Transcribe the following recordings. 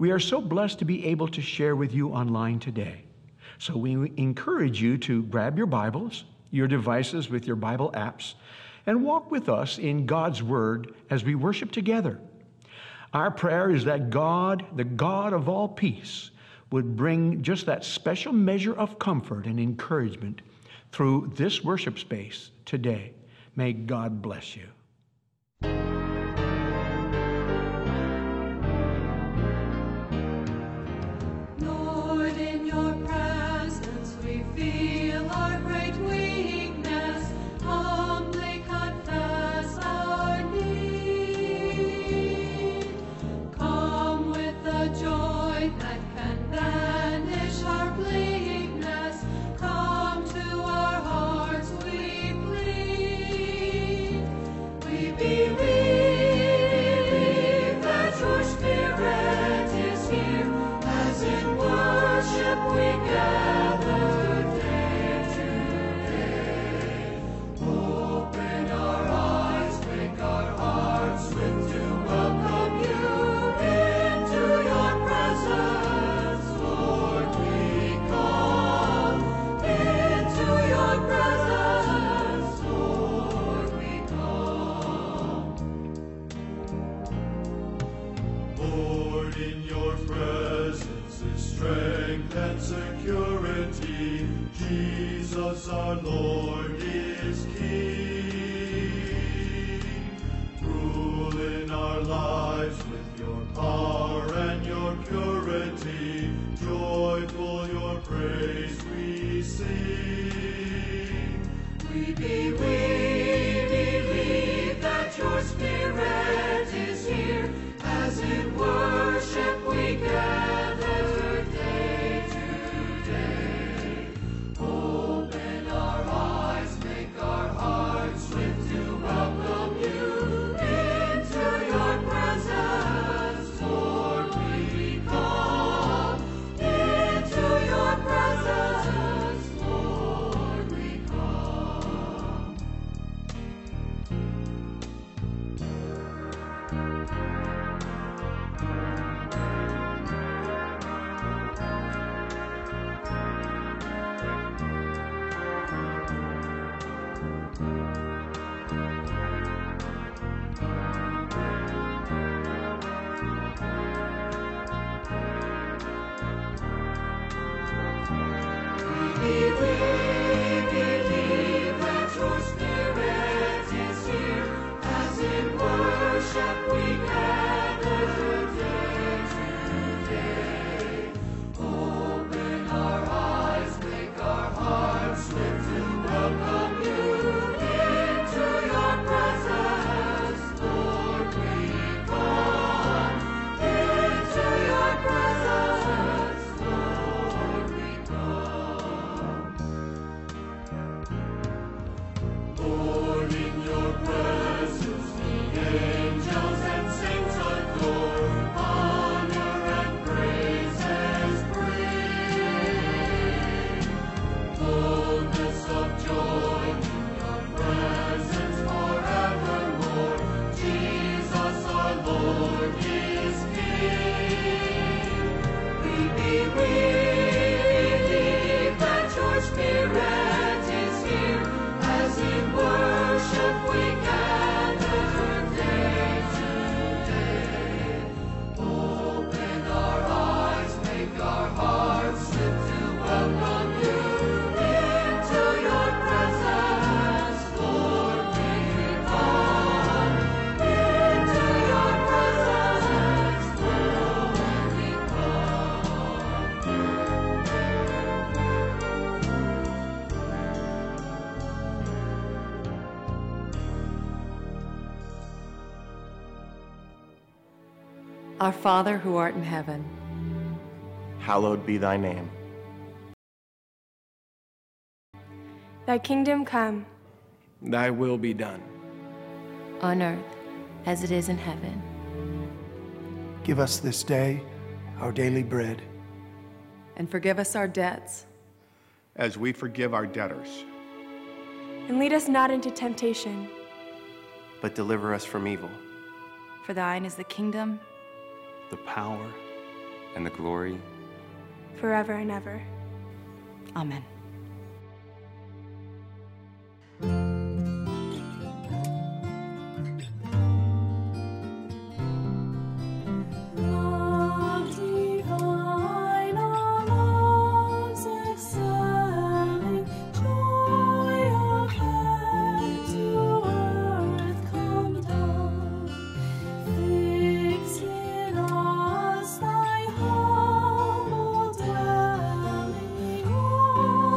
We are so blessed to be able to share with you online today. So we encourage you to grab your Bibles, your devices with your Bible apps, and walk with us in God's Word as we worship together. Our prayer is that God, the God of all peace, would bring just that special measure of comfort and encouragement through this worship space today. May God bless you. Lord, in your presence we feel our great weakness, humbly confess our need. Come with the joy that can banish our bleakness, come to our hearts we plead. We believe that your Spirit is here, as in worship we gather day to day. Open our eyes, make our hearts swift to welcome you into your presence, Lord. We come into your presence, Lord. We come. Lord, in your presence is strength and security. Jesus our Lord is King. Rule in our lives with your power and your purity. Joyful your praise we sing. We believe that your Spirit is here, as in worship we gather day to day. Open our eyes, make our hearts swift to welcome you into your presence, Lord. We come into your presence, Lord. We come. We believe that your Spirit is here, as in worship we gather day to day. Open our eyes, make our hearts swift to welcome you into your presence, Lord. We come into your presence, Lord. We come. Lord, in your presence the angels and saints adore, honor and praises bring. Fullness of joy in your presence forevermore. Jesus our Lord is King. We believe that your Spirit is here, as in worship we gather day to day. Open our eyes, make our hearts swift to welcome you into your presence, Lord. We come into your presence, Lord. We Our Father who art in heaven, hallowed be thy name. Thy kingdom come, Thy will be done. on earth as it is in heaven. Give us this day our daily bread. And forgive us our debts, As we forgive our debtors. and lead us not into temptation, But deliver us from evil. For thine is the kingdom, the power, and the glory forever and ever. Amen. Oh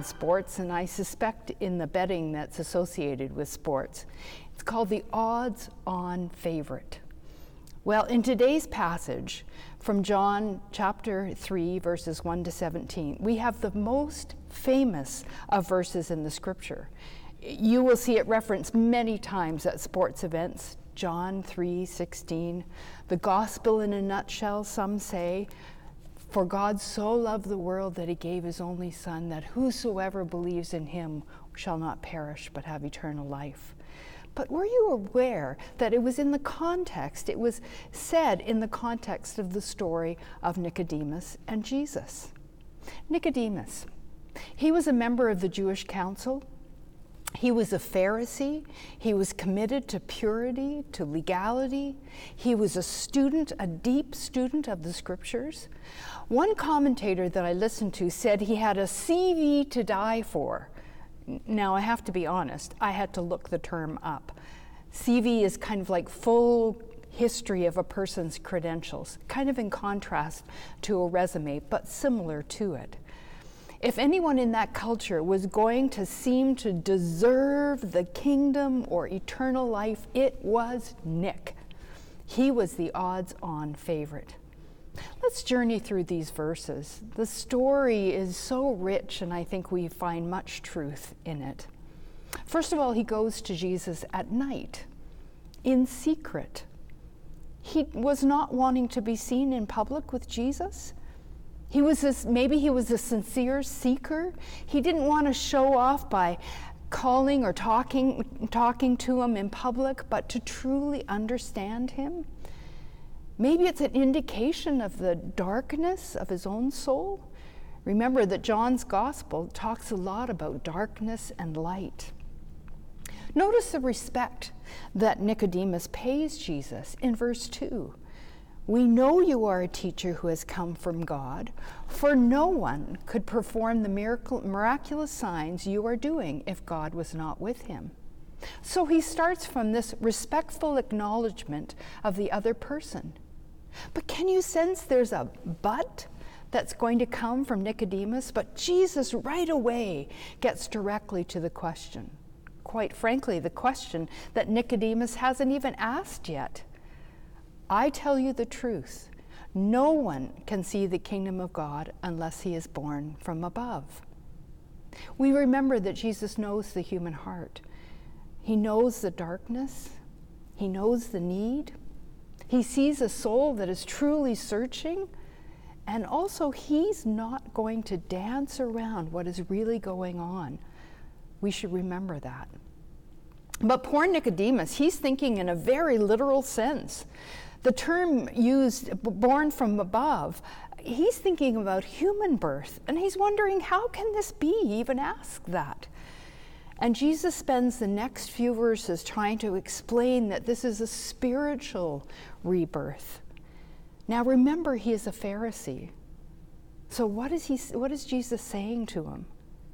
sports, and I suspect in the betting that's associated with sports. It's called the odds-on favorite. Well, in today's passage from John chapter 3, verses 1 to 17, we have the most famous of verses in the scripture. You will see it referenced many times at sports events. John 3:16, the gospel in a nutshell, some say, for God so loved the world that he gave his only son, that whosoever believes in him shall not perish but have eternal life. But were you aware that it was in the context, it was said in the context of the story of Nicodemus and Jesus? Nicodemus, he was a member of the Jewish council. He was a Pharisee. He was committed to purity, to legality. He was a student, a deep student of the scriptures. One commentator that I listened to said he had a CV to die for. Now, I have to be honest, I had to look the term up. CV is kind of like full history of a person's credentials, kind of in contrast to a resume, but similar to it. If anyone in that culture was going to seem to deserve the kingdom or eternal life, it was Nick. He was the odds-on favorite. Let's journey through these verses. The story is so rich, and I think we find much truth in it. First of all, he goes to Jesus at night, in secret. He was not wanting to be seen in public with Jesus. Maybe he was a sincere seeker. He didn't want to show off by calling or talking to him in public, but to truly understand him. Maybe it's an indication of the darkness of his own soul. Remember that John's gospel talks a lot about darkness and light. Notice the respect that Nicodemus pays Jesus in verse 2. We know you are a teacher who has come from God, for no one could perform the miraculous signs you are doing if God was not with him. So he starts from this respectful acknowledgement of the other person. But can you sense there's a but that's going to come from Nicodemus? But Jesus right away gets directly to the question. Quite frankly, the question that Nicodemus hasn't even asked yet. I tell you the truth, no one can see the kingdom of God unless he is born from above. We remember that Jesus knows the human heart. He knows the darkness. He knows the need. He sees a soul that is truly searching. And also, he's not going to dance around what is really going on. We should remember that. But poor Nicodemus, he's thinking in a very literal sense. The term used, born from above, he's thinking about human birth, and he's wondering, how can this be? He even asked that. And Jesus spends the next few verses trying to explain that this is a spiritual rebirth. Now remember, he is a Pharisee. So what is Jesus saying to him?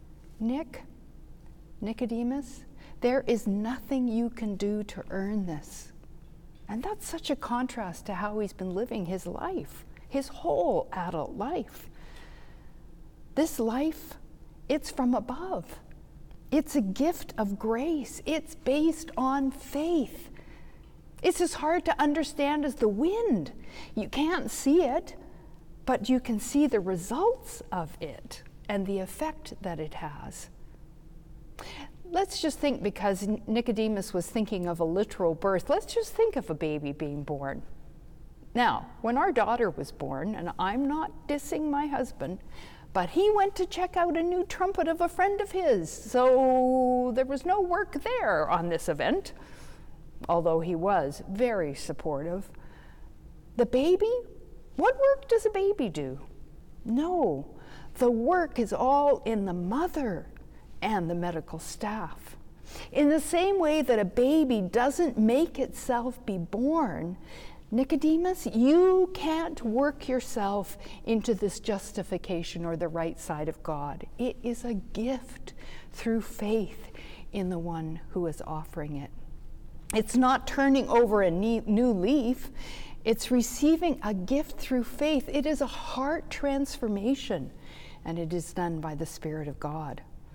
Nicodemus, there is nothing you can do to earn this. And that's such a contrast to how he's been living his life, his whole adult life. This life, it's from above. It's a gift of grace. It's based on faith. It's as hard to understand as the wind. You can't see it, but you can see the results of it and the effect that it has. Let's just think, because Nicodemus was thinking of a literal birth, let's just think of a baby being born. Now, when our daughter was born, and I'm not dissing my husband, but he went to check out a new trumpet of a friend of his, so there was no work there on this event, although he was very supportive. The baby? What work does a baby do? No, the work is all in the mother and the medical staff. In the same way that a baby doesn't make itself be born, Nicodemus, you can't work yourself into this justification or the right side of God. It is a gift through faith in the one who is offering it. It's not turning over a new leaf. It's receiving a gift through faith. It is a heart transformation, and it is done by the Spirit of God.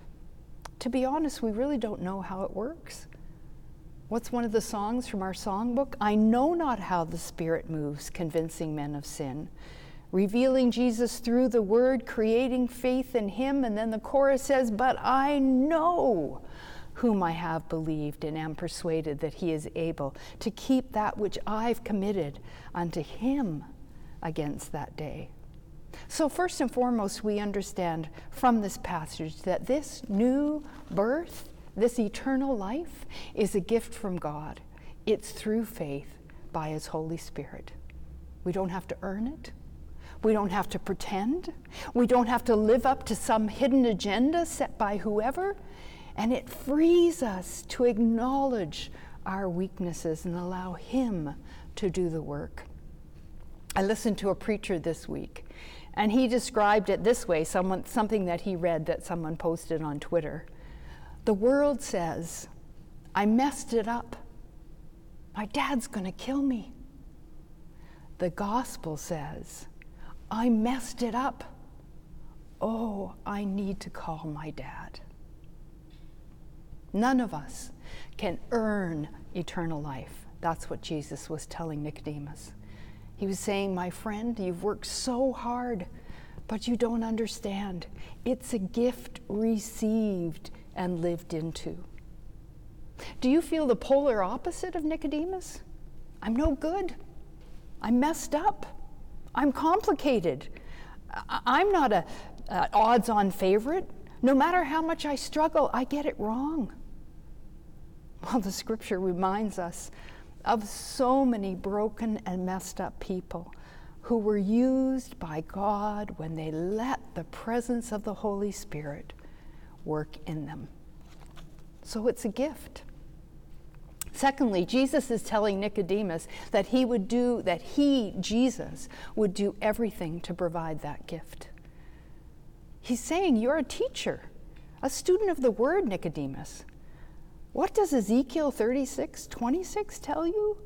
To be honest, we really don't know how it works. What's one of the songs from our songbook? I know not how the Spirit moves, convincing men of sin, revealing Jesus through the Word, creating faith in Him. And then the chorus says, but I know whom I have believed and am persuaded that He is able to keep that which I've committed unto Him against that day. So first and foremost, we understand from this passage that this new birth, this eternal life, is a gift from God. It's through faith by His Holy Spirit. We don't have to earn it. We don't have to pretend. We don't have to live up to some hidden agenda set by whoever. And it frees us to acknowledge our weaknesses and allow Him to do the work. I listened to a preacher this week, and he described it this way, something that he read that someone posted on Twitter. The world says, I messed it up. My dad's going to kill me. The gospel says, I messed it up. Oh, I need to call my dad. None of us can earn eternal life. That's what Jesus was telling Nicodemus. He was saying, my friend, you've worked so hard, but you don't understand. It's a gift received and lived into. Do you feel the polar opposite of Nicodemus? I'm no good. I'm messed up. I'm complicated. I'm not an odds-on favorite. No matter how much I struggle, I get it wrong. Well, the scripture reminds us of so many broken and messed up people who were used by God when they let the presence of the Holy Spirit work in them. So it's a gift. Secondly, Jesus is telling Nicodemus that Jesus, would do everything to provide that gift. He's saying, you're a teacher, a student of the Word, Nicodemus. What does Ezekiel 36:26 tell you?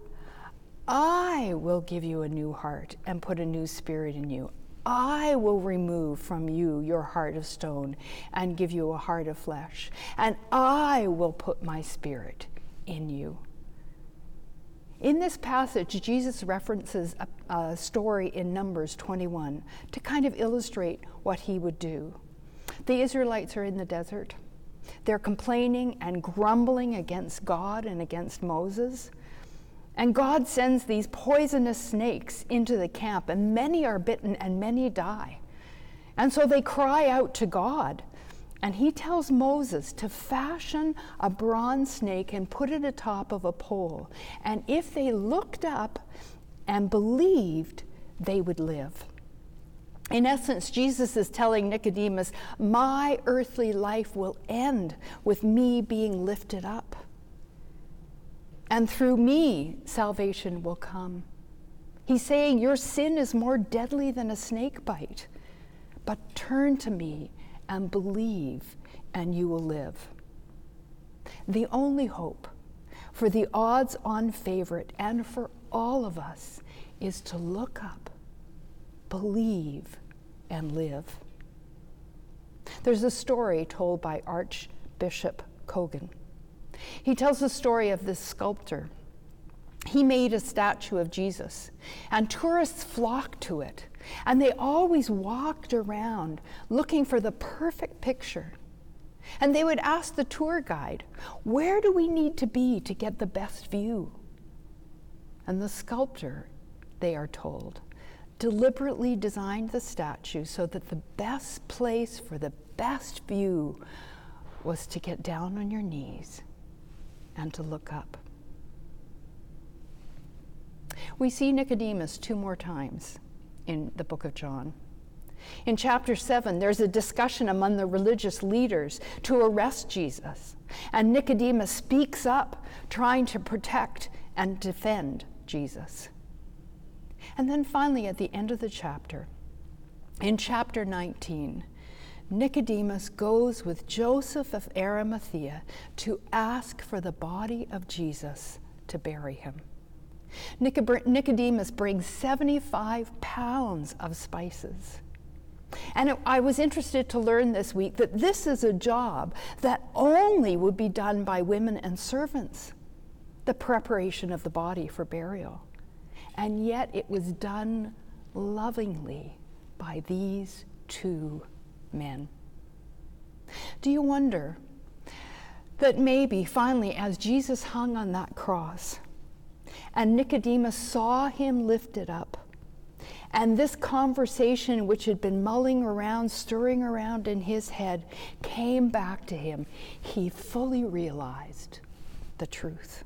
I will give you a new heart and put a new spirit in you. I will remove from you your heart of stone and give you a heart of flesh. And I will put my spirit in you. In this passage, Jesus references a story in Numbers 21 to kind of illustrate what he would do. The Israelites are in the desert. They're complaining and grumbling against God and against Moses. And God sends these poisonous snakes into the camp, and many are bitten and many die. And so they cry out to God. And he tells Moses to fashion a bronze snake and put it atop of a pole. And if they looked up and believed, they would live. In essence, Jesus is telling Nicodemus, my earthly life will end with me being lifted up. And through me, salvation will come. He's saying, your sin is more deadly than a snake bite, but turn to me and believe, and you will live. The only hope for the odds-on favorite and for all of us is to look up, believe, and live. There's a story told by Archbishop Cogan. He tells the story of this sculptor. He made a statue of Jesus, and tourists flocked to it, and they always walked around looking for the perfect picture. And they would ask the tour guide, where do we need to be to get the best view? And the sculptor, they are told, deliberately designed the statue so that the best place for the best view was to get down on your knees and to look up. We see Nicodemus 2 more times in the book of John. In chapter 7, there's a discussion among the religious leaders to arrest Jesus, and Nicodemus speaks up, trying to protect and defend Jesus. And then finally, at the end of the chapter, in chapter 19, Nicodemus goes with Joseph of Arimathea to ask for the body of Jesus to bury him. Nicodemus brings 75 pounds of spices. And I was interested to learn this week that this is a job that only would be done by women and servants, the preparation of the body for burial. And yet it was done lovingly by these two men. Do you wonder that maybe finally, as Jesus hung on that cross and Nicodemus saw him lifted up, and this conversation which had been mulling around, stirring around in his head, came back to him, he fully realized the truth.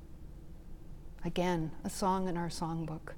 Again, a song in our songbook.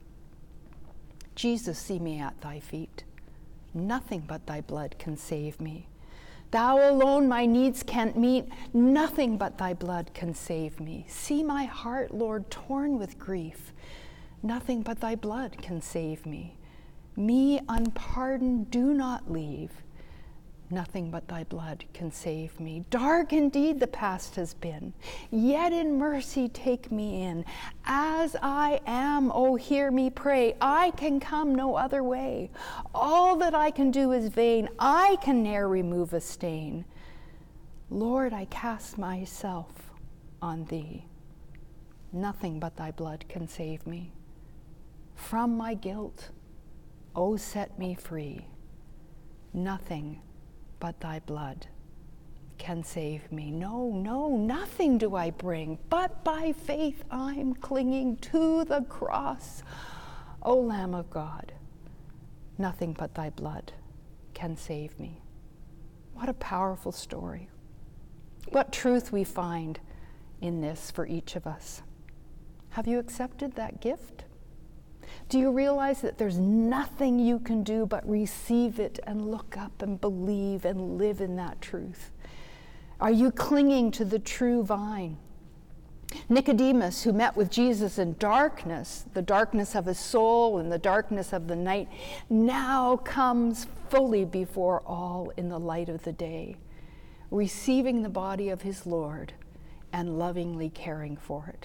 Jesus, see me at thy feet. Nothing but thy blood can save me. Thou alone my needs can't meet. Nothing but thy blood can save me. See my heart, Lord, torn with grief. Nothing but thy blood can save me. Me unpardoned do not leave. Nothing but thy blood can save me. Dark indeed the past has been, yet in mercy take me in. As I am, oh, hear me pray. I can come no other way. All that I can do is vain. I can ne'er remove a stain. Lord, I cast myself on thee. Nothing but thy blood can save me. From my guilt, oh, set me free. Nothing but thy blood can save me. No, nothing do I bring, but by faith I'm clinging to the cross. O Lamb of God, nothing but thy blood can save me. What a powerful story. What truth we find in this for each of us. Have you accepted that gift? Do you realize that there's nothing you can do but receive it and look up and believe and live in that truth? Are you clinging to the true vine? Nicodemus, who met with Jesus in darkness, the darkness of his soul and the darkness of the night, now comes fully before all in the light of the day, receiving the body of his Lord and lovingly caring for it.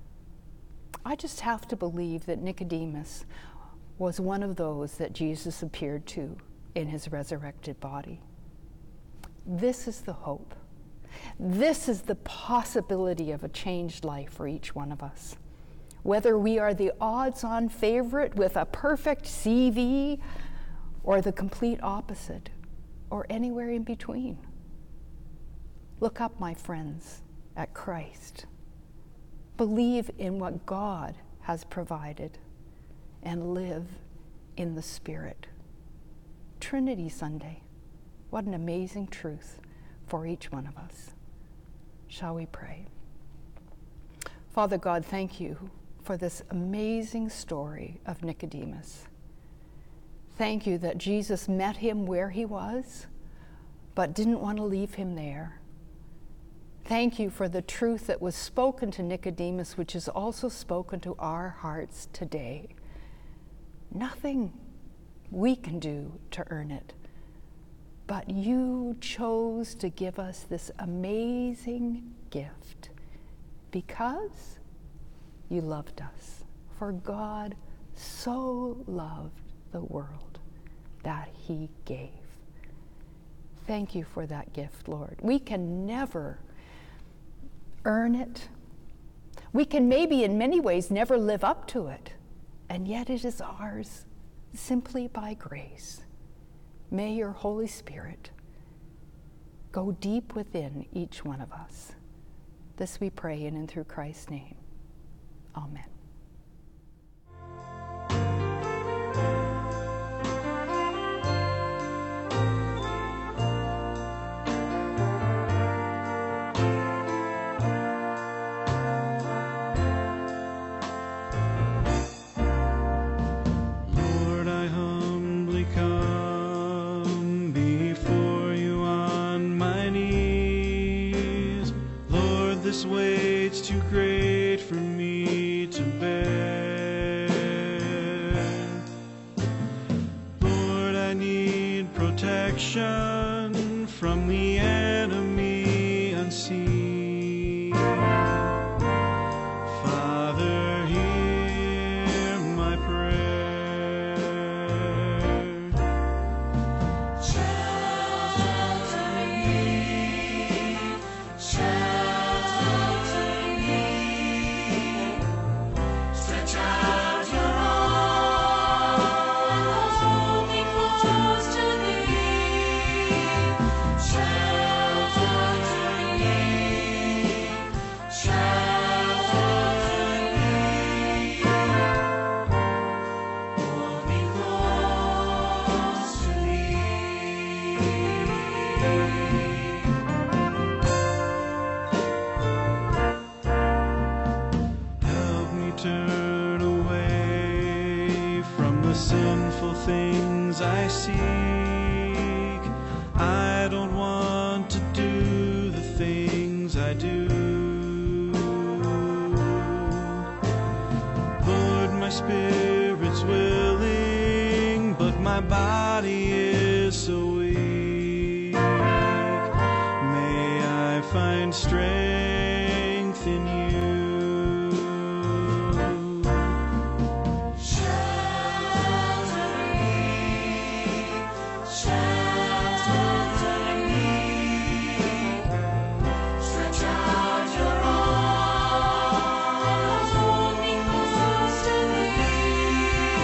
I just have to believe that Nicodemus was one of those that Jesus appeared to in his resurrected body. This is the hope. This is the possibility of a changed life for each one of us. Whether we are the odds-on favorite with a perfect CV, or the complete opposite, or anywhere in between. Look up, my friends, at Christ. Believe in what God has provided and live in the Spirit. Trinity Sunday, what an amazing truth for each one of us. Shall we pray? Father God, thank you for this amazing story of Nicodemus. Thank you that Jesus met him where he was, but didn't want to leave him there. Thank you for the truth that was spoken to Nicodemus, which is also spoken to our hearts today. Nothing we can do to earn it, but you chose to give us this amazing gift because you loved us. For God so loved the world that he gave. Thank you for that gift, Lord. We can never earn it. We can maybe in many ways never live up to it, and yet it is ours simply by grace. May your Holy Spirit go deep within each one of us. This we pray in and through Christ's name. Amen. This weight's too great for me to body is so weak, may I find strength in you.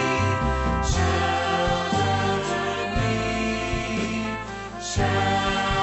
Shelter